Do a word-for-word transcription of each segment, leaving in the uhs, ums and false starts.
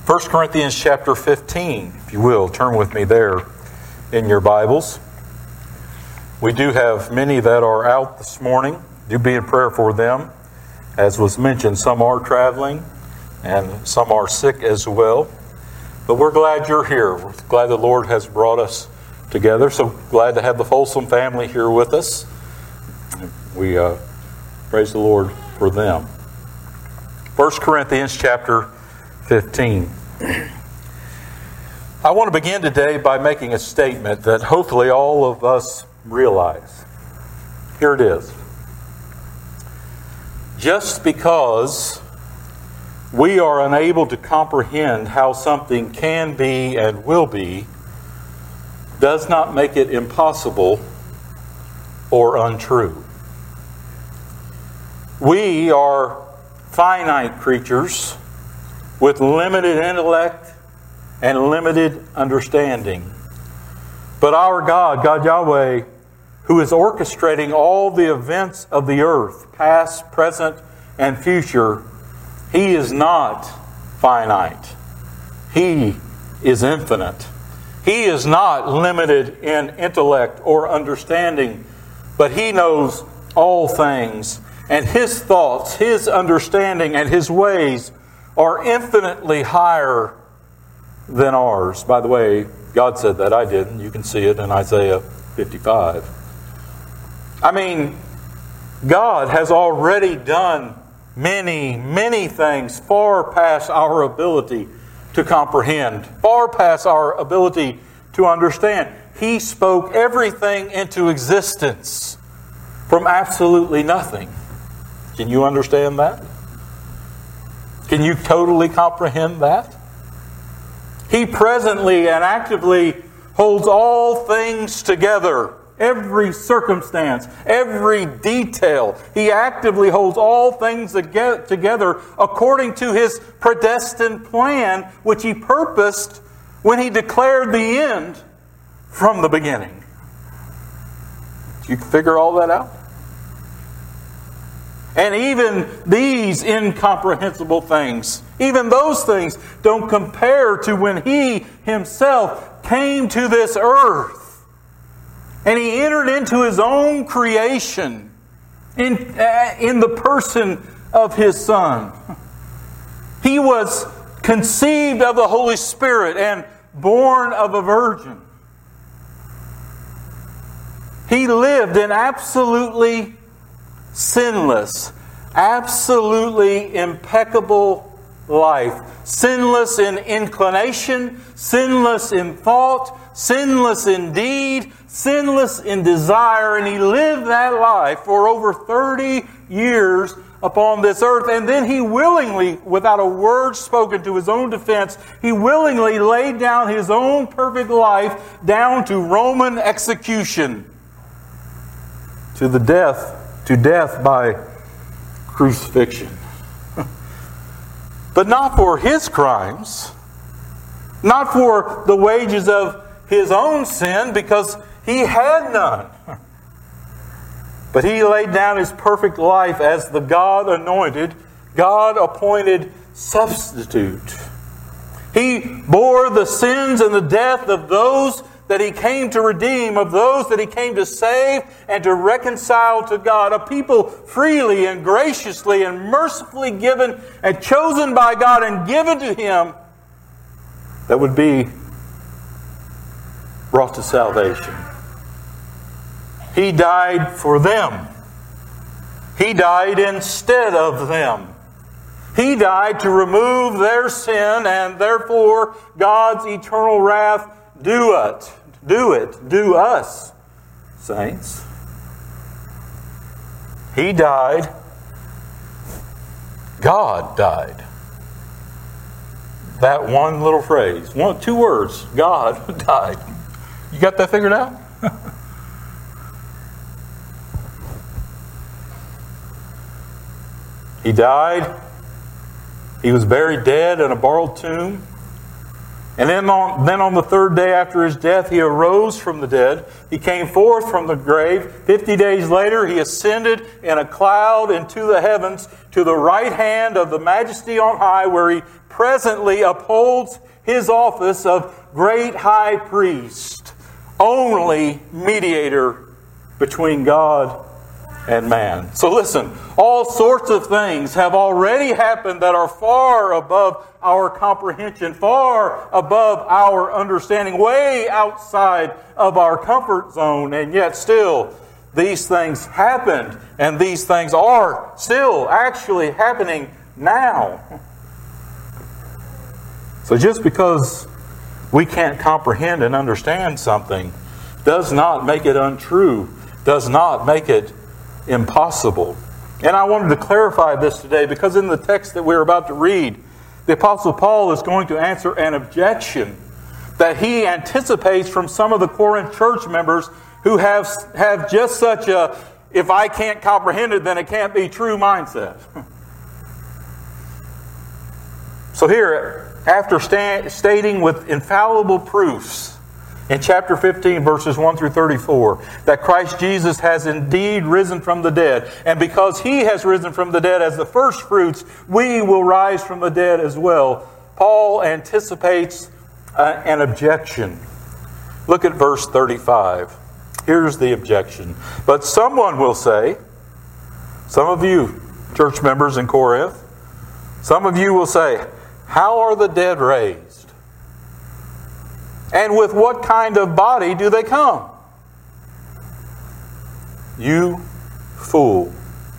First Corinthians chapter fifteen, if you will, turn with me there in your Bibles. We do have many that are out this morning. Do be in prayer for them. As was mentioned, some are traveling and some are sick as well. But we're glad you're here. We're glad the Lord has brought us together. So glad to have the Folsom family here with us. We uh, praise the Lord for them. First Corinthians chapter fifteen. I want to begin today by making a statement that hopefully all of us realize. Here it is. Just because we are unable to comprehend how something can be and will be does not make it impossible or untrue. We are finite creatures with limited intellect and limited understanding. But our God, God Yahweh, who is orchestrating all the events of the earth, past, present, and future, He is not finite. He is infinite. He is not limited in intellect or understanding, but He knows all things. And His thoughts, His understanding, and His ways are infinitely higher than ours. By the way, God said that. I didn't. You can see it in Isaiah fifty-five. I mean, God has already done many, many things far past our ability to comprehend, far past our ability to understand. He spoke everything into existence from absolutely nothing. Can you understand that? Can you totally comprehend that? He presently and actively holds all things together. Every circumstance, every detail. He actively holds all things together according to His predestined plan, which He purposed when He declared the end from the beginning. Do you figure all that out? And even these incomprehensible things, even those things don't compare to when He Himself came to this earth and He entered into His own creation in, uh, in the person of His Son. He was conceived of the Holy Spirit and born of a virgin. He lived an absolutely sinless, absolutely impeccable life. Sinless in inclination, sinless in thought, sinless in deed, sinless in desire. And He lived that life for over thirty years upon this earth. And then He willingly, without a word spoken to His own defense, He willingly laid down His own perfect life down to Roman execution. To the death To death by crucifixion. But not for His crimes, not for the wages of His own sin, because He had none. But He laid down His perfect life as the God-anointed, God-appointed substitute. He bore the sins and the death of those that He came to redeem, of those that He came to save and to reconcile to God, a people freely and graciously and mercifully given and chosen by God and given to Him that would be brought to salvation. He died for them. He died instead of them. He died to remove their sin and therefore God's eternal wrath. Do it. Do it. Do us, saints. He died. God died. That one little phrase. One, two words. God died. You got that figured out? He died. He was buried dead in a borrowed tomb. And then on, then on the third day after his death, he arose from the dead. He came forth from the grave. Fifty days later, he ascended in a cloud into the heavens to the right hand of the Majesty on high, where he presently upholds his office of great high priest, only mediator between God and man. So listen, all sorts of things have already happened that are far above our comprehension, far above our understanding, way outside of our comfort zone, and yet still these things happened, and these things are still actually happening now. So just because we can't comprehend and understand something does not make it untrue, does not make it impossible. And I wanted to clarify this today because in the text that we're about to read, the Apostle Paul is going to answer an objection that he anticipates from some of the Corinth church members who have, have just such a, if I can't comprehend it, then it can't be true mindset. So here, after sta- stating with infallible proofs in chapter fifteen, verses one through thirty-four, that Christ Jesus has indeed risen from the dead, and because He has risen from the dead as the first fruits, we will rise from the dead as well. Paul anticipates uh, an objection. Look at verse thirty-five. Here's the objection. But someone will say, some of you church members in Corinth, some of you will say, how are the dead raised? And with what kind of body do they come? You fool.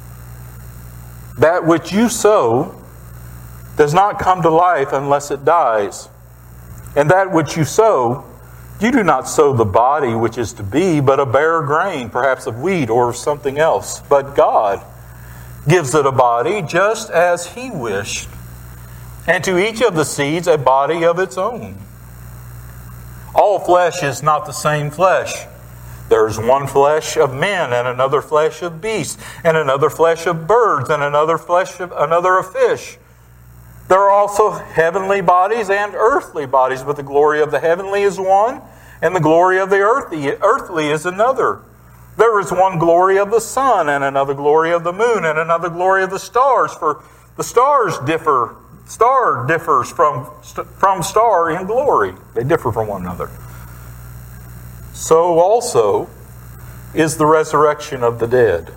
That which you sow does not come to life unless it dies. And that which you sow, you do not sow the body which is to be, but a bare grain, perhaps of wheat or of something else. But God gives it a body just as He wished, and to each of the seeds a body of its own. All flesh is not the same flesh. There is one flesh of men, and another flesh of beasts, and another flesh of birds, and another flesh of another of fish. There are also heavenly bodies and earthly bodies, but the glory of the heavenly is one, and the glory of the earthly, earthly is another. There is one glory of the sun, and another glory of the moon, and another glory of the stars, for the stars differ. Star differs from, from star in glory. They differ from one another. So also is the resurrection of the dead.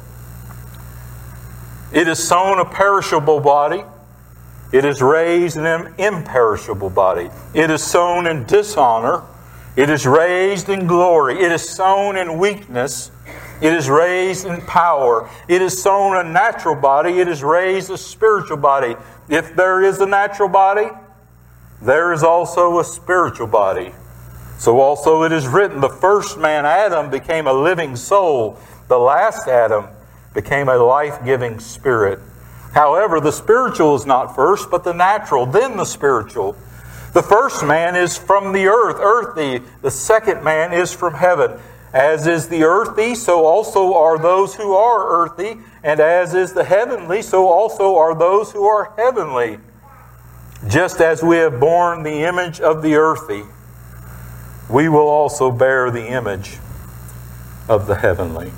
It is sown a perishable body. It is raised an imperishable body. It is sown in dishonor. It is raised in glory. It is sown in weakness. It is raised in power. It is sown a natural body. It is raised a spiritual body. If there is a natural body, there is also a spiritual body. So also it is written, the first man, Adam, became a living soul. The last Adam became a life-giving spirit. However, the spiritual is not first, but the natural, then the spiritual. The first man is from the earth, earthy. The second man is from heaven. As is the earthy, so also are those who are earthy. And as is the heavenly, so also are those who are heavenly. Just as we have borne the image of the earthy, we will also bear the image of the heavenly.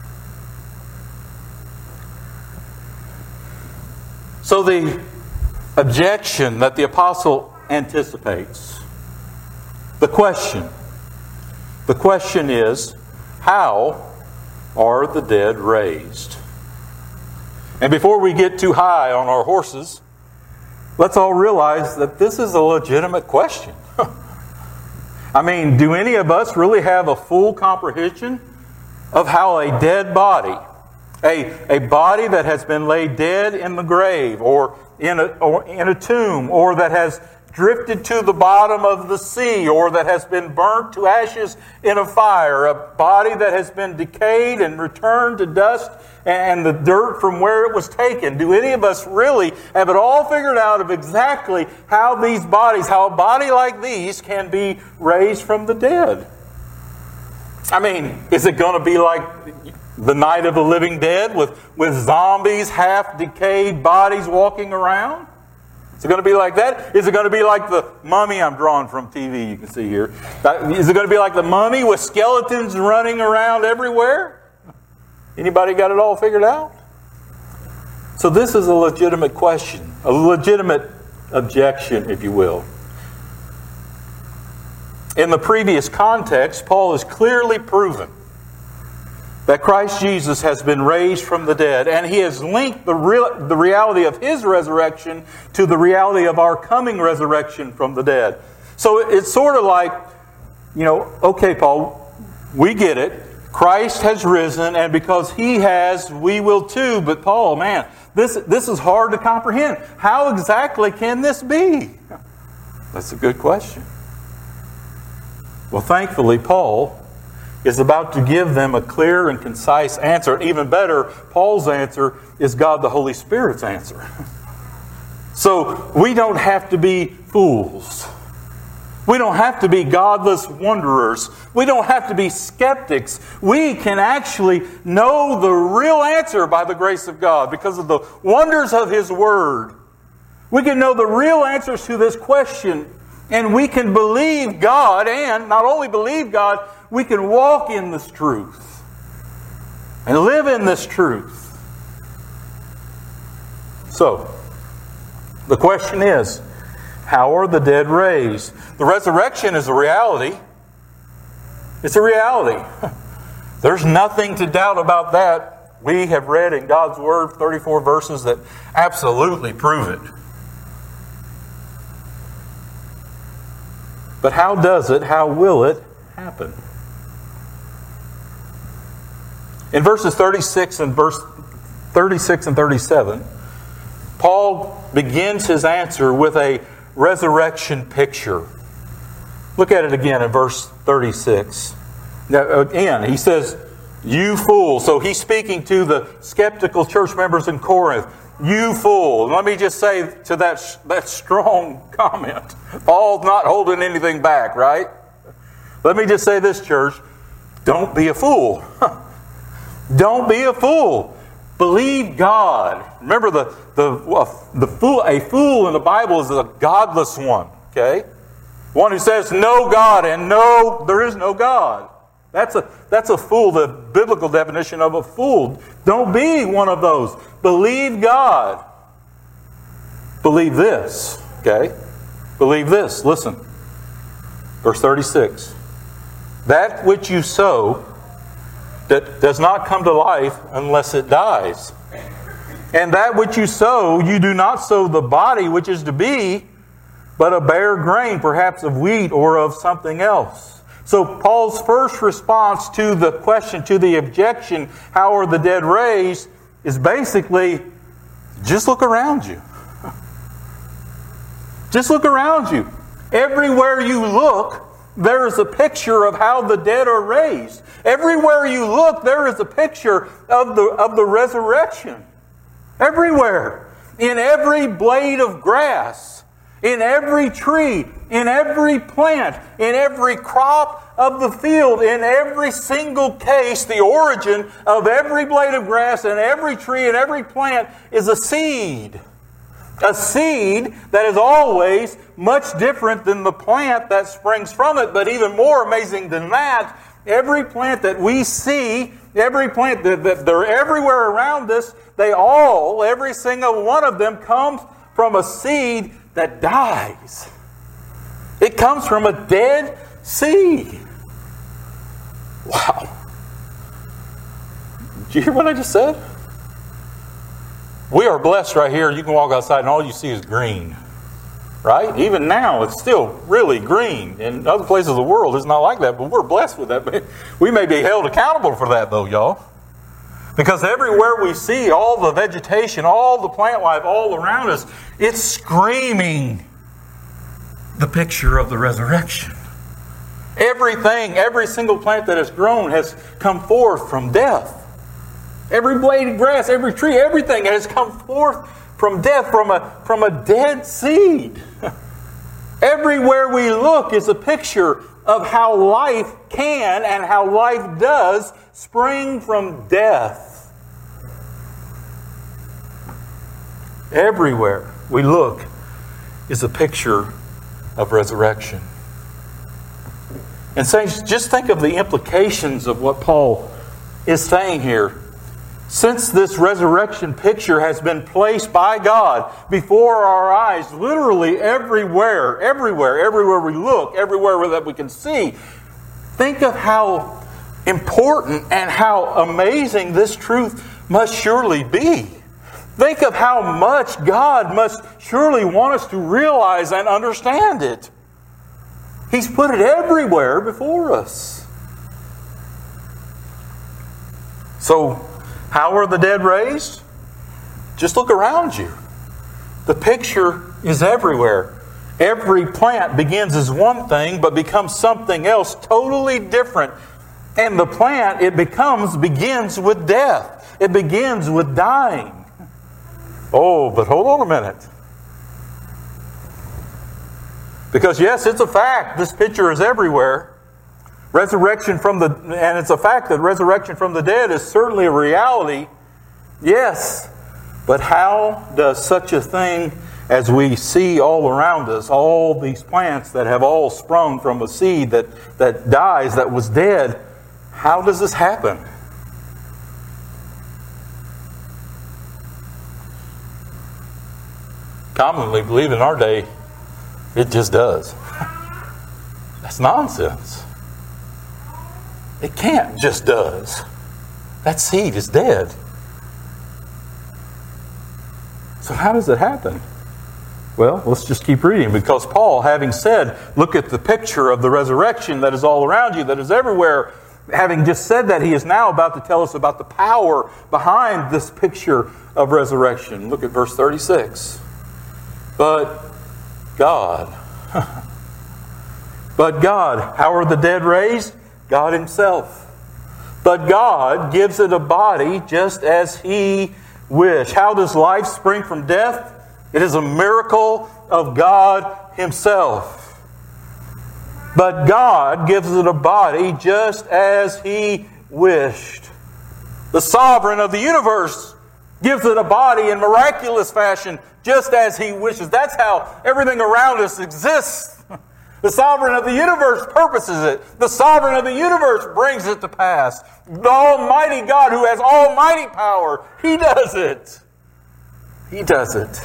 So the objection that the apostle anticipates, the question, the question is, how are the dead raised? And before we get too high on our horses, let's all realize that this is a legitimate question. I mean, do any of us really have a full comprehension of how a dead body, a, a body that has been laid dead in the grave or in a, or in a tomb, or that has drifted to the bottom of the sea, or that has been burnt to ashes in a fire, a body that has been decayed and returned to dust and the dirt from where it was taken. Do any of us really have it all figured out of exactly how these bodies, how a body like these can be raised from the dead? I mean, is it going to be like the night of the living dead with, with zombies, half-decayed bodies walking around? Is it going to be like that? Is it going to be like the mummy I'm drawing from T V, you can see here? Is it going to be like the mummy with skeletons running around everywhere? Anybody got it all figured out? So this is a legitimate question, a legitimate objection, if you will. In the previous context, Paul has clearly proven that Christ Jesus has been raised from the dead, and he has linked the real, the reality of his resurrection to the reality of our coming resurrection from the dead. So it's sort of like, you know, okay, Paul, we get it. Christ has risen, and because he has, we will too. But Paul, man, this, this is hard to comprehend. How exactly can this be? That's a good question. Well, thankfully, Paul is about to give them a clear and concise answer. And even better, Paul's answer is God the Holy Spirit's answer. So we don't have to be fools. We don't have to be godless wanderers. We don't have to be skeptics. We can actually know the real answer by the grace of God because of the wonders of His Word. We can know the real answers to this question, and we can believe God, and not only believe God, we can walk in this truth and live in this truth. So, the question is, how are the dead raised? The resurrection is a reality. It's a reality. There's nothing to doubt about that. We have read in God's Word thirty-four verses that absolutely prove it. But how does it, how will it happen? In verses thirty-six and verse thirty-six and thirty-seven, Paul begins his answer with a resurrection picture. Look at it again in verse thirty-six. Now, again, he says, "You fool." So he's speaking to the skeptical church members in Corinth. You fool. And let me just say to that, that strong comment, Paul's not holding anything back, right? Let me just say this, church. Don't be a fool. Don't be a fool. Believe God. Remember, the the uh, the fool. A fool in the Bible is a godless one. Okay, one who says no God and no, there is no God. That's a that's a fool. The biblical definition of a fool. Don't be one of those. Believe God. Believe this. Okay, believe this. Listen, verse thirty-six. That which you sow, that does not come to life unless it dies. And that which you sow, you do not sow the body which is to be, but a bare grain, perhaps of wheat or of something else. So Paul's first response to the question, to the objection, how are the dead raised, is basically, just look around you. Just look around you. Everywhere you look, there is a picture of how the dead are raised. Everywhere you look, there is a picture of the, of the resurrection. Everywhere. In every blade of grass, in every tree, in every plant, in every crop of the field, in every single case, the origin of every blade of grass and every tree and every plant is a seed. A seed that is always much different than the plant that springs from it. But even more amazing than that, every plant that we see, every plant that, that they're everywhere around us, they all, every single one of them comes from a seed that dies. It comes from a dead seed. Wow. Did you hear what I just said? We are blessed right here. You can walk outside and all you see is green. Right? Even now, it's still really green. In other places of the world, it's not like that, but we're blessed with that. We may be held accountable for that, though, y'all. Because everywhere we see all the vegetation, all the plant life all around us, it's screaming the picture of the resurrection. Everything, every single plant that has grown has come forth from death. Every blade of grass, every tree, everything has come forth from death, from a, from a dead seed. Everywhere we look is a picture of how life can and how life does spring from death. Everywhere we look is a picture of resurrection. And saints, just think of the implications of what Paul is saying here. Since this resurrection picture has been placed by God before our eyes, literally everywhere, everywhere, everywhere we look, everywhere that we can see, think of how important and how amazing this truth must surely be. Think of how much God must surely want us to realize and understand it. He's put it everywhere before us. So, how are the dead raised? Just look around you. The picture is everywhere. Every plant begins as one thing but becomes something else totally different. And the plant it becomes begins with death. It begins with dying. Oh, but hold on a minute. Because yes, it's a fact. This picture is everywhere. Resurrection from the, and it's a fact that resurrection from the dead is certainly a reality. Yes. But how does such a thing as we see all around us, all these plants that have all sprung from a seed that, that dies, that was dead, how does this happen? Commonly believed in our day, it just does. That's nonsense. It can't just does. That seed is dead. So how does it happen? Well, let's just keep reading, because Paul, having said, look at the picture of the resurrection that is all around you, that is everywhere, having just said that, he is now about to tell us about the power behind this picture of resurrection. Look at verse thirty-six. But God, but God, how are the dead raised? God Himself. But God gives it a body just as He wished. How does life spring from death? It is a miracle of God Himself. But God gives it a body just as He wished. The sovereign of the universe gives it a body in miraculous fashion just as He wishes. That's how everything around us exists. The sovereign of the universe purposes it. The sovereign of the universe brings it to pass. The Almighty God who has almighty power, He does it. He does it.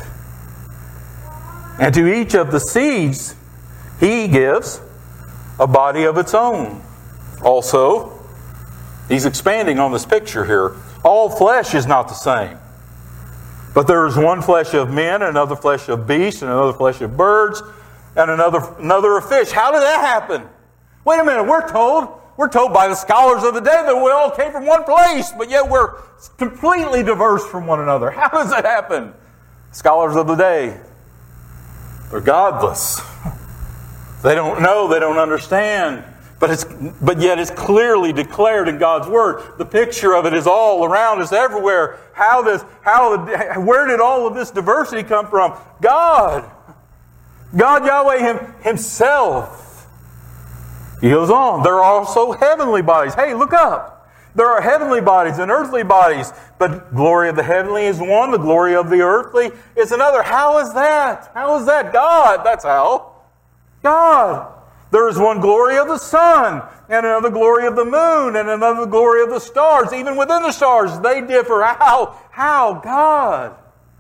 And to each of the seeds, He gives a body of its own. Also, He's expanding on this picture here. All flesh is not the same. But there is one flesh of men, another flesh of beasts, and another flesh of birds, and another another of fish. How did that happen? Wait a minute, we're told, we're told by the scholars of the day that we all came from one place, but yet we're completely diverse from one another. How does that happen? Scholars of the day, they're godless. They don't know, they don't understand. But it's but yet it's clearly declared in God's Word. The picture of it is all around us, everywhere. How does how where did all of this diversity come from? God. God Yahweh him, Himself. He goes on. There are also heavenly bodies. Hey, look up. There are heavenly bodies and earthly bodies. But glory of the heavenly is one. The glory of the earthly is another. How is that? How is that? God. That's how. God. There is one glory of the sun, and another glory of the moon, and another glory of the stars. Even within the stars, they differ. How? How? God.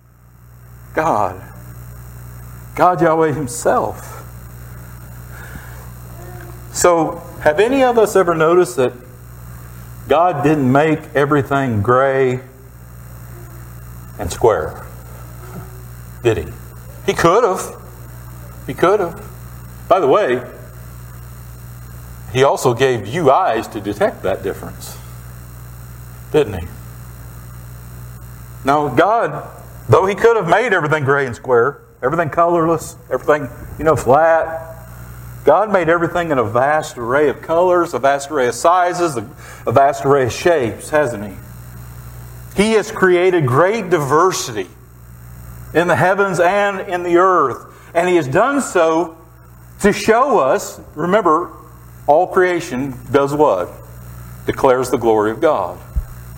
God. God Yahweh Himself. So, have any of us ever noticed that God didn't make everything gray and square? Did He? He could have. He could have. By the way, He also gave you eyes to detect that difference. Didn't He? Now, God, though He could have made everything gray and square, everything colorless, everything, you know, flat, God made everything in a vast array of colors, a vast array of sizes, a vast array of shapes, hasn't He? He has created great diversity in the heavens and in the earth. And He has done so to show us, remember, all creation does what? Declares the glory of God. So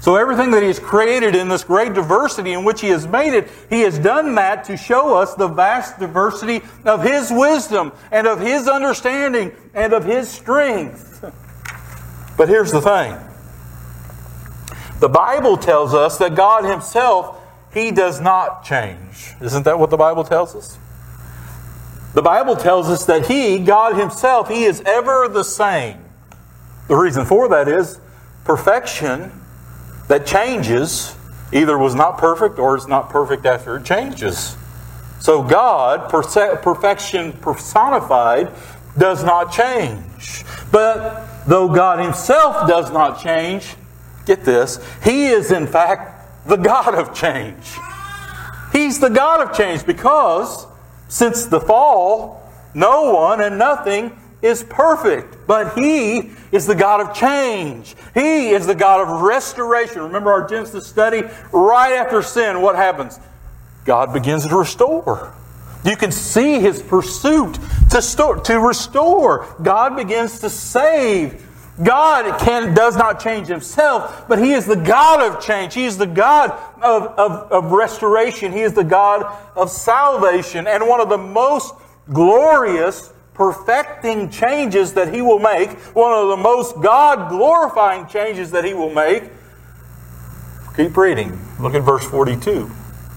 So everything that He has created in this great diversity in which He has made it, He has done that to show us the vast diversity of His wisdom and of His understanding and of His strength. But here's the thing. The Bible tells us that God Himself, He does not change. Isn't that what the Bible tells us? The Bible tells us that He, God Himself, He is ever the same. The reason for that is perfection that changes either was not perfect or is not perfect after it changes. So God, perfection personified, does not change. But though God Himself does not change, get this, He is in fact the God of change. He's the God of change because since the fall, no one and nothing is perfect. But He is the God of change. He is the God of restoration. Remember our Genesis study? Right after sin, what happens? God begins to restore. You can see His pursuit to, store, to restore. God begins to save. God can, does not change Himself, but He is the God of change. He is the God of, of, of restoration. He is the God of salvation. And one of the most glorious, perfecting changes that He will make, one of the most God-glorifying changes that He will make, keep reading. Look at verse forty-two.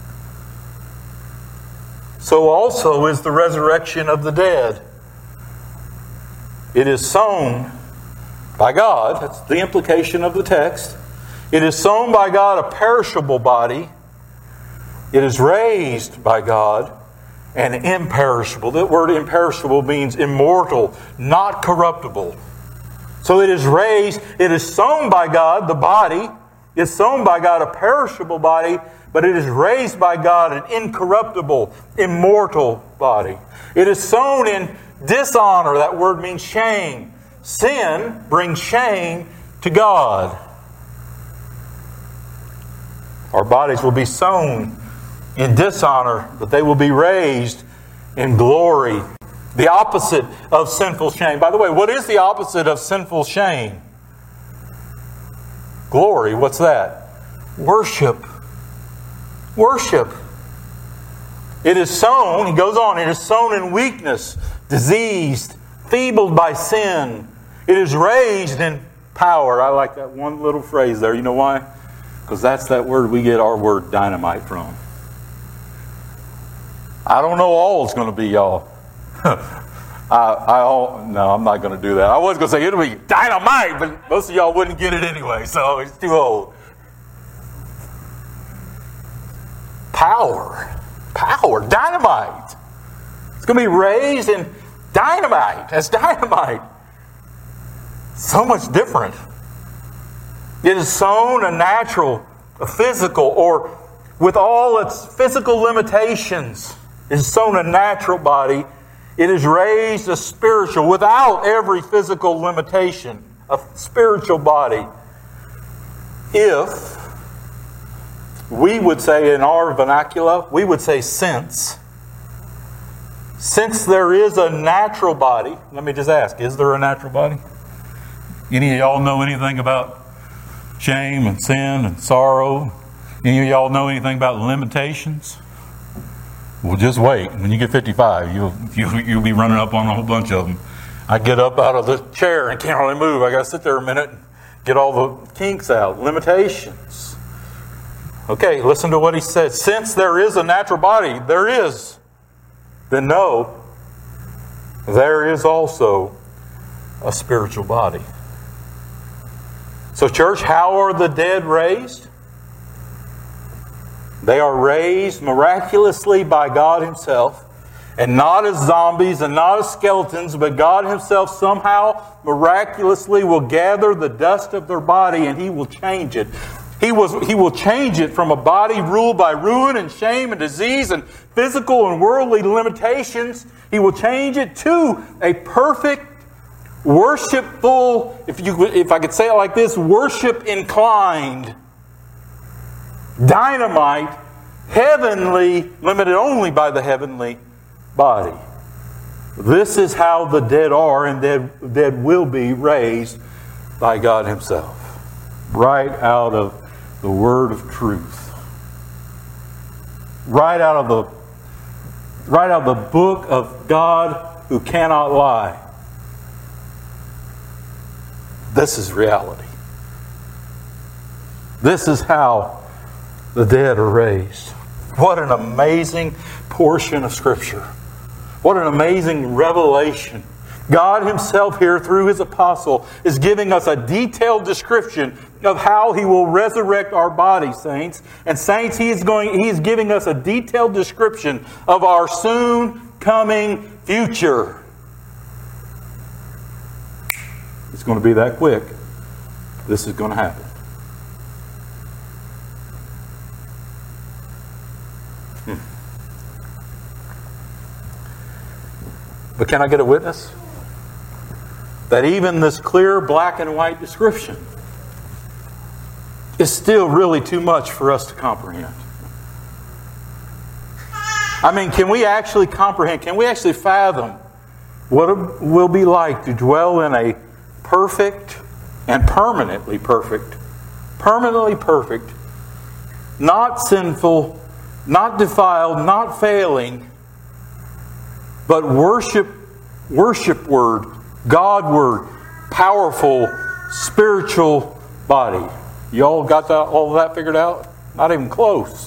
So also is the resurrection of the dead. It is sown by God, that's the implication of the text. It is sown by God a perishable body. It is raised by God an imperishable. That word imperishable means immortal, not corruptible. So it is raised, it is sown by God, the body. It's sown by God a perishable body, but it is raised by God an incorruptible, immortal body. It is sown in dishonor. That word means shame. Sin brings shame to God. Our bodies will be sown in dishonor, but they will be raised in glory. The opposite of sinful shame. By the way, what is the opposite of sinful shame? Glory. What's that? Worship. Worship. It is sown, he goes on, it is sown in weakness, diseased, feebled by sin. It is raised in power. I like that one little phrase there. You know why? Because that's that word we get our word dynamite from. I don't know all it's going to be, y'all. I, I all, no, I'm not going to do that. I was going to say it'll be dynamite, but most of y'all wouldn't get it anyway, so it's too old. Power. Power. Dynamite. It's going to be raised in dynamite. As dynamite. So much different. It is sown a natural, a physical, or with all its physical limitations. It is sown a natural body. It is raised a spiritual, without every physical limitation, a spiritual body. If we would say in our vernacular, we would say since. Since there is a natural body, let me just ask, is there a natural body? Any of y'all know anything about shame and sin and sorrow? Any of y'all know anything about limitations? Well, just wait. When you get fifty-five, you'll, you'll, you'll be running up on a whole bunch of them. I get up out of the chair and can't really move. I got to sit there a minute and get all the kinks out. Limitations. Okay, listen to what he said. Since there is a natural body, there is, then know, there is also a spiritual body. So church, how are the dead raised? They are raised miraculously by God Himself, and not as zombies and not as skeletons, but God Himself somehow miraculously will gather the dust of their body and He will change it. He, was, he will change it from a body ruled by ruin and shame and disease and physical and worldly limitations. He will change it to a perfect, worshipful, if you if I could say it like this, worship inclined, dynamite, heavenly, limited only by the heavenly body. This is how the dead are and dead, dead will be raised by God Himself. Right out of the word of truth. Right out of the right out of the book of God who cannot lie. This is reality. This is how the dead are raised. What an amazing portion of Scripture. What an amazing revelation. God Himself here through His apostle is giving us a detailed description of how He will resurrect our bodies, saints. And saints, He is going He is giving us a detailed description of our soon coming future. It's going to be that quick. This is going to happen. Hmm. But can I get a witness? That even this clear black and white description is still really too much for us to comprehend. I mean, can we actually comprehend, can we actually fathom what it will be like to dwell in a perfect and permanently perfect, permanently perfect, not sinful, not defiled, not failing, but worship, worship word, God word, powerful, spiritual body. Y'all got that, all of that figured out? Not even close.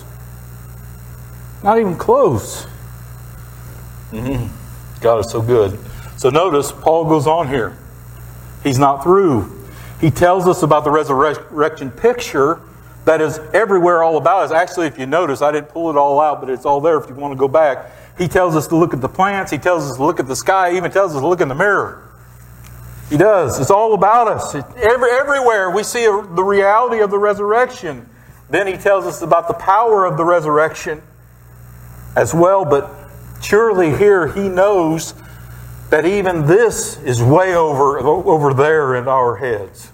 Not even close. Mm-hmm. God is so good. So notice, Paul goes on here. He's not through. He tells us about the resurrection picture that is everywhere all about us. Actually, if you notice, I didn't pull it all out, but it's all there if you want to go back. He tells us to look at the plants. He tells us to look at the sky. He even tells us to look in the mirror. He does. It's all about us. It, every, everywhere we see a, the reality of the resurrection. Then he tells us about the power of the resurrection as well. But surely here he knows that even this is way over, over there in our heads.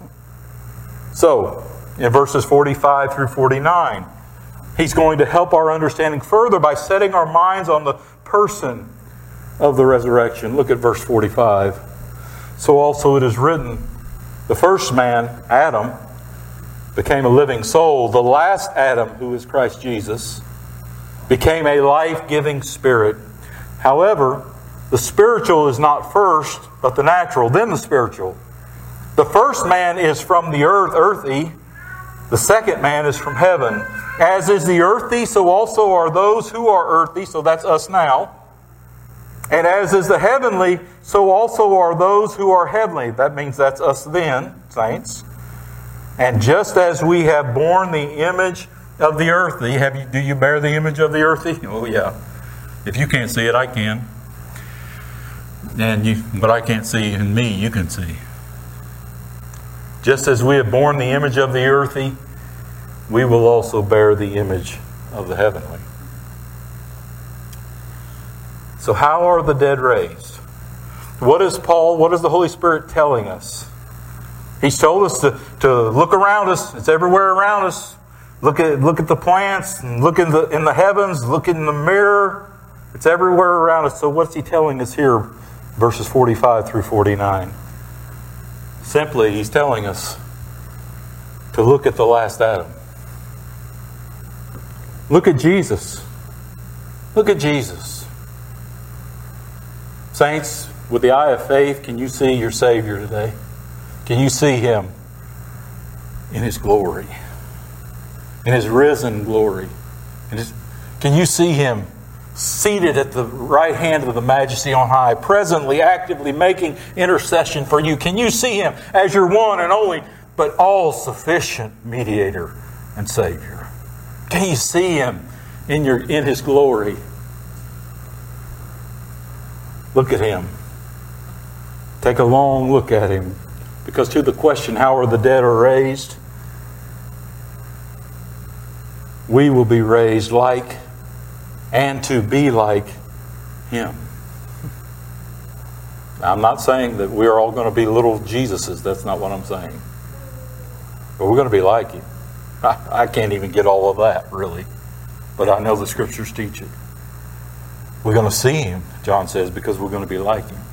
So, in verses forty-five through forty-nine, he's going to help our understanding further by setting our minds on the person of the resurrection. Look at verse forty-five. So also it is written, the first man, Adam, became a living soul. The last Adam, who is Christ Jesus, became a life-giving spirit. However, the spiritual is not first, but the natural, then the spiritual. The first man is from the earth, earthy. The second man is from heaven. As is the earthy, so also are those who are earthy, so that's us now. And as is the heavenly, so also are those who are heavenly. That means that's us then, saints. And just as we have borne the image of the earthy, have you, do you bear the image of the earthy? Oh yeah. If you can't see it, I can. And you, but I can't see in me, you can see. Just as we have borne the image of the earthy, we will also bear the image of the heavenly. So how are the dead raised? What is Paul, what is the Holy Spirit telling us? He's told us to, to look around us. It's everywhere around us. Look at look at the plants, and look in the in the heavens, look in the mirror. It's everywhere around us. So what's he telling us here? Verses forty-five through forty-nine. Simply, he's telling us to look at the last Adam. Look at Jesus. Look at Jesus. Saints, with the eye of faith, can you see your Savior today? Can you see Him in His glory? In His risen glory? In his, can you see Him seated at the right hand of the Majesty on high, presently, actively making intercession for you? Can you see Him as your one and only, but all-sufficient mediator and Savior? Can you see Him in your in His glory? Look at Him. Take a long look at Him. Because to the question, how are the dead are raised? We will be raised like and to be like Him. Now, I'm not saying that we are all going to be little Jesuses. That's not what I'm saying. But we're going to be like Him. I, I can't even get all of that, really. But I know the Scriptures teach it. We're going to see Him, John says, because we're going to be like Him.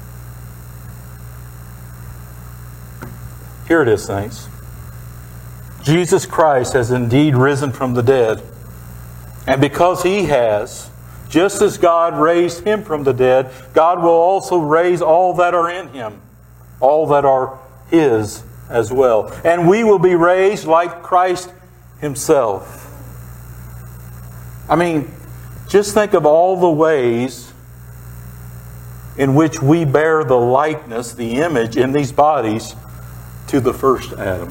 Here it is, saints. Jesus Christ has indeed risen from the dead. And because He has, just as God raised Him from the dead, God will also raise all that are in Him, all that are His as well. And we will be raised like Christ Himself. I mean, just think of all the ways in which we bear the likeness, the image in these bodies to the first Adam.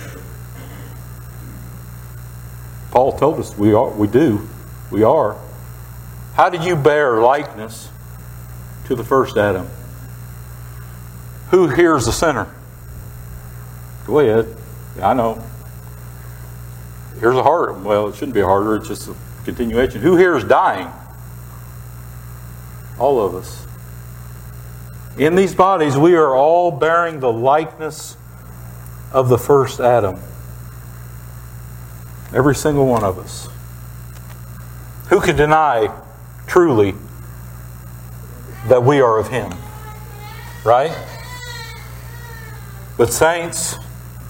Paul told us we are, we do, we are. How did you bear likeness to the first Adam? Who here is a sinner? Go ahead. I know. Here's a hard. Well, it shouldn't be harder. It's just a continuation. Who here is dying? All of us. In these bodies, we are all bearing the likeness of the first Adam. Every single one of us. Who can deny truly that we are of Him? Right? But saints,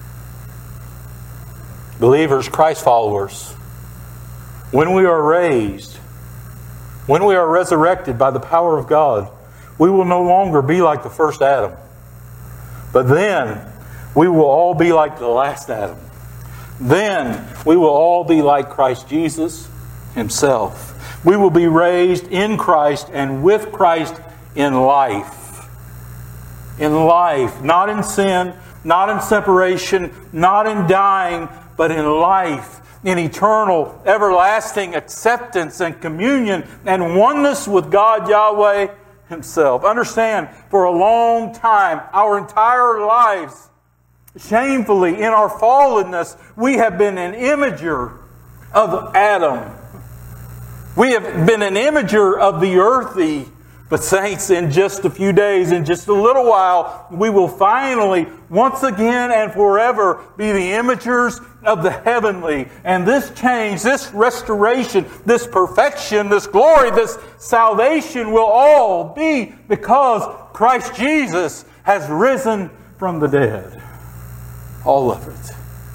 believers, Christ followers, when we are raised, when we are resurrected by the power of God, we will no longer be like the first Adam. But then, we will all be like the last Adam. Then, we will all be like Christ Jesus Himself. We will be raised in Christ and with Christ in life. In life. Not in sin, not in separation, not in dying, but in life. In eternal, everlasting acceptance and communion and oneness with God Yahweh Himself. Understand, for a long time, our entire lives, shamefully, in our fallenness, we have been an imager of Adam. We have been an imager of the earthy. But saints, in just a few days, in just a little while, we will finally, once again and forever, be the imagers of the heavenly. And this change, this restoration, this perfection, this glory, this salvation will all be because Christ Jesus has risen from the dead. All of it.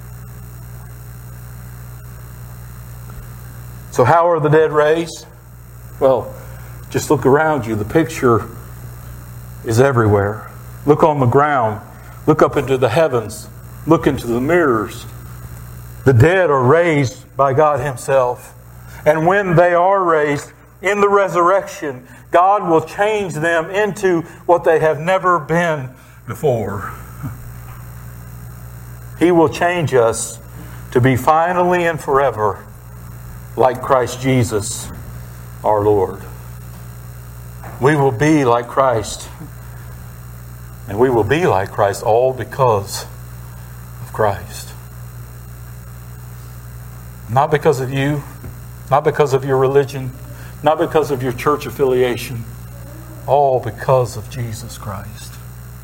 So how are the dead raised? Well, just look around you. The picture is everywhere. Look on the ground. Look up into the heavens. Look into the mirrors. The dead are raised by God Himself. And when they are raised in the resurrection, God will change them into what they have never been before. He will change us to be finally and forever like Christ Jesus, our Lord. We will be like Christ. And we will be like Christ all because of Christ. Not because of you, not because of your religion, not because of your church affiliation, all because of Jesus Christ.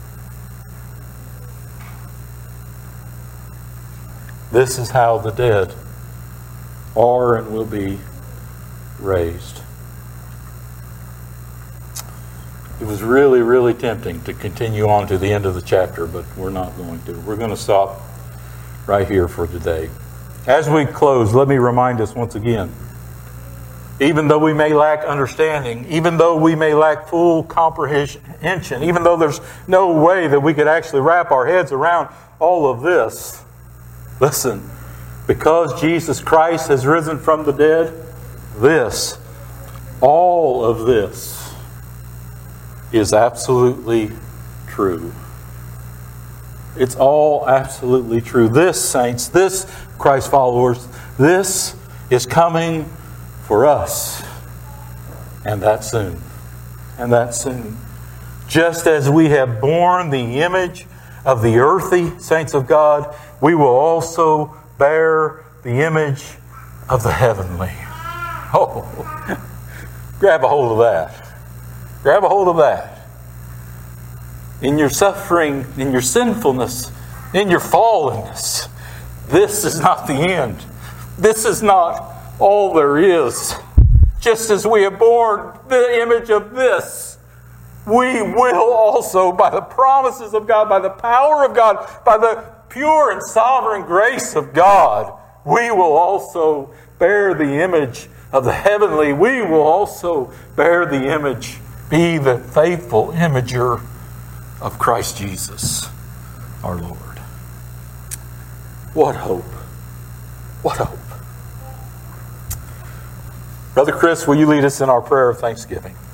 This is how the dead are and will be raised. It was really, really tempting to continue on to the end of the chapter, but we're not going to. We're going to stop right here for today. As we close, let me remind us once again, even though we may lack understanding, even though we may lack full comprehension, even though there's no way that we could actually wrap our heads around all of this, listen, because Jesus Christ has risen from the dead, this, all of this, is absolutely true. It's all absolutely true. This, saints, this, Christ followers, this is coming for us. And that soon. And that soon. Just as we have borne the image of the earthy saints of God, we will also bear the image of the heavenly. Oh, grab a hold of that. Grab a hold of that. In your suffering, in your sinfulness, in your fallenness, this is not the end. This is not all there is. Just as we have borne the image of this, we will also, by the promises of God, by the power of God, by the pure and sovereign grace of God, we will also bear the image of the heavenly. We will also bear the image, be the faithful imager of Christ Jesus, our Lord. What hope! What hope! Brother Chris, will you lead us in our prayer of thanksgiving?